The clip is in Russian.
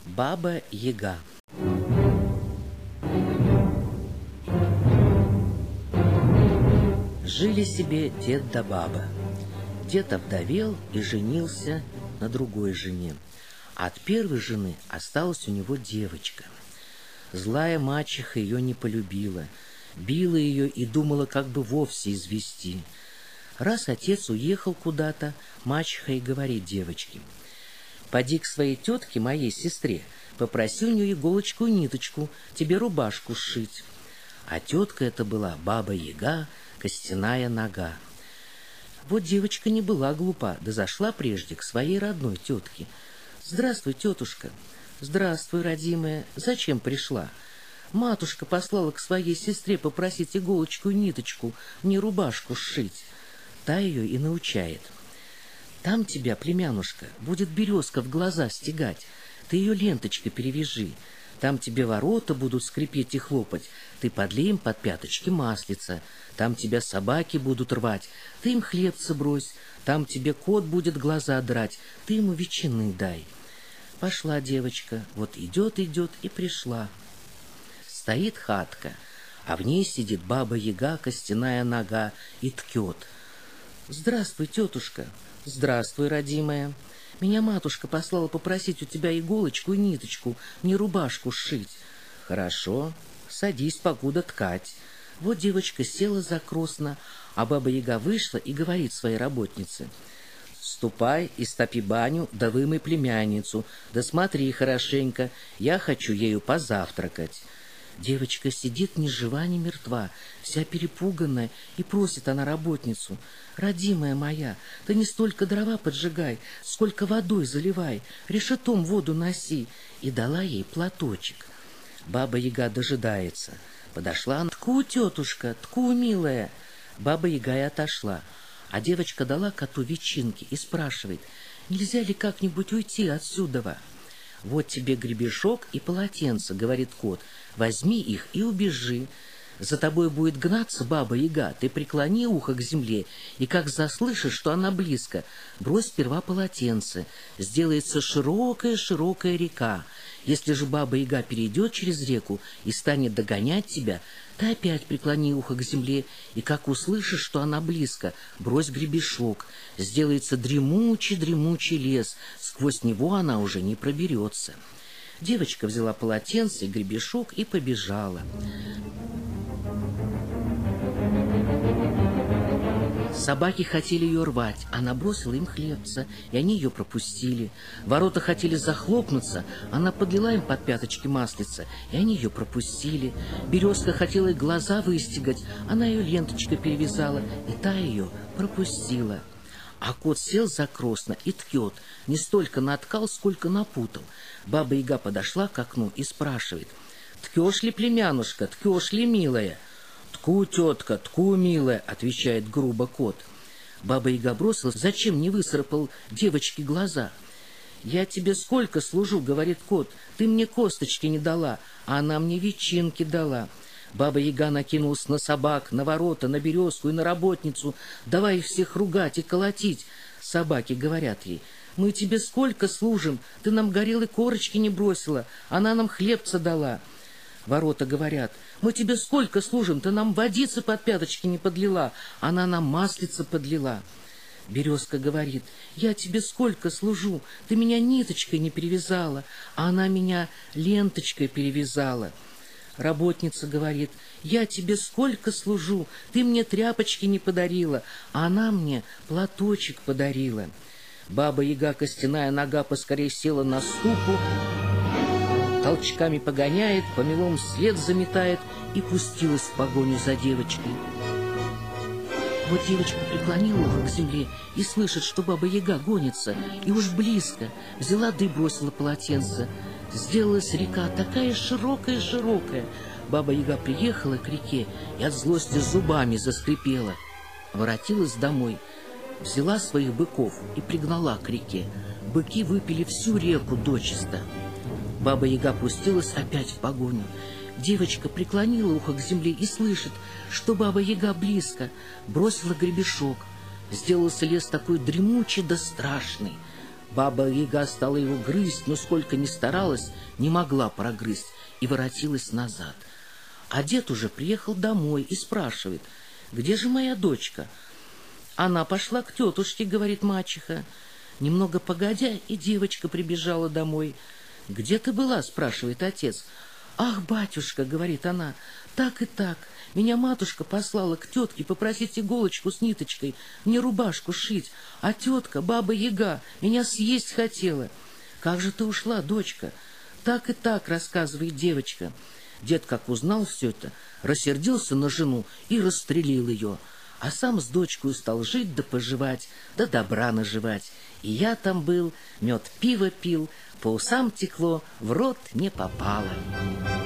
Баба-Яга. Жили себе дед да баба. Дед овдовел и женился на другой жене. От первой жены осталась у него девочка. Злая мачеха ее не полюбила, била ее и думала, как бы вовсе извести. Раз отец уехал куда-то, мачеха и говорит девочке: «Поди к своей тетке, моей сестре, попроси у нее иголочку и ниточку, тебе рубашку сшить». А тетка это была Баба-Яга, Костяная Нога. Вот девочка не была глупа, да зашла прежде к своей родной тетке. «Здравствуй, тетушка». «Здравствуй, родимая. Зачем пришла?» «Матушка послала к своей сестре попросить иголочку и ниточку, мне рубашку сшить». Та ее и научает. «Там тебя, племянушка, будет березка в глаза стегать. Ты ее ленточкой перевяжи. Там тебе ворота будут скрипеть и хлопать. Ты подлей им под пяточки маслица. Там тебя собаки будут рвать. Ты им хлебца брось. Там тебе кот будет глаза драть. Ты ему ветчины дай». Пошла девочка, вот идет и пришла. Стоит хатка, а в ней сидит Баба-Яга, Костяная Нога, и ткет. «Здравствуй, тетушка». «Здравствуй, родимая. Меня матушка послала попросить у тебя иголочку и ниточку, мне рубашку сшить». «Хорошо, садись, покуда ткать». Вот девочка села закросно, а Баба-Яга вышла и говорит своей работнице: «Ступай и стопи баню, да вымой племянницу, да смотри хорошенько, я хочу ею позавтракать». Девочка сидит ни жива, ни мертва, вся перепуганная, и просит она работницу: «Родимая моя, ты не столько дрова поджигай, сколько водой заливай, решетом воду носи». И дала ей платочек. Баба-Яга дожидается. Подошла она: «Тку, тетушка, тку, милая». Баба-Яга и отошла. А девочка дала коту ветчинки и спрашивает: «Нельзя ли как-нибудь уйти отсюда?» «Вот тебе гребешок и полотенце», — говорит кот, — «возьми их и убежи. За тобой будет гнаться Баба-Яга, ты преклони ухо к земле, и как заслышишь, что она близко, брось сперва полотенце, сделается широкая-широкая река. Если же Баба-Яга перейдет через реку и станет догонять тебя, ты опять преклони ухо к земле, и как услышишь, что она близко, брось гребешок, сделается дремучий-дремучий лес, сквозь него она уже не проберется». Девочка взяла полотенце и гребешок и побежала. Собаки хотели ее рвать, она бросила им хлебца, и они ее пропустили. Ворота хотели захлопнуться, она подлила им под пяточки маслица, и они ее пропустили. Березка хотела ей глаза выстегать, она ее ленточкой перевязала, и та ее пропустила. А кот сел закросно и ткет, не столько наткал, сколько напутал. Баба-Яга подошла к окну и спрашивает: «Ткешь ли, племянушка, ткешь ли, милая?» «Тку, тетка, тку, милая», — отвечает грубо кот. Баба-Яга бросилась: «Зачем не выцарапал девочке глаза?» «Я тебе сколько служу, — говорит кот, — ты мне косточки не дала, а она мне ветчинки дала». Баба-Яга накинулась на собак, на ворота, на березку и на работницу. Давай их всех ругать и колотить. Собаки говорят ей: «Мы тебе сколько служим, ты нам горелой корочки не бросила, она нам хлебца дала». Ворота говорят: «Мы тебе сколько служим, ты нам водицы под пяточки не подлила, она нам маслица подлила». Березка говорит: «Я тебе сколько служу, ты меня ниточкой не перевязала, а она меня ленточкой перевязала». Работница говорит: «Я тебе сколько служу, ты мне тряпочки не подарила, а она мне платочек подарила». Баба-Яга, Костяная Нога, поскорей села на ступу, толчками погоняет, помелом след заметает и пустилась в погоню за девочкой. Вот девочка преклонила ухо к земле и слышит, что Баба-Яга гонится, и уж близко. Взяла да и бросила полотенце. Сделалась река такая широкая-широкая. Баба-Яга приехала к реке и от злости зубами заскрипела. Воротилась домой, взяла своих быков и пригнала к реке. Быки выпили всю реку дочисто. Баба-Яга пустилась опять в погоню. Девочка преклонила ухо к земле и слышит, что Баба-Яга близко. Бросила гребешок. Сделался лес такой дремучий да страшный. Баба-яга стала его грызть, но сколько ни старалась, не могла прогрызть и воротилась назад. А дед уже приехал домой и спрашивает: «Где же моя дочка?» «Она пошла к тетушке», — говорит мачеха. Немного погодя, и девочка прибежала домой. «Где ты была?» — спрашивает отец. «Ах, батюшка», — говорит она, — «так и так. Меня матушка послала к тетке попросить иголочку с ниточкой, мне рубашку шить, а тетка, баба-яга, меня съесть хотела». «Как же ты ушла, дочка?» «Так и так», — рассказывает девочка. Дед, как узнал все это, рассердился на жену и расстрелил ее, а сам с дочкой стал жить да поживать, да добра наживать. И я там был, мед пиво пил, по усам текло, в рот не попало.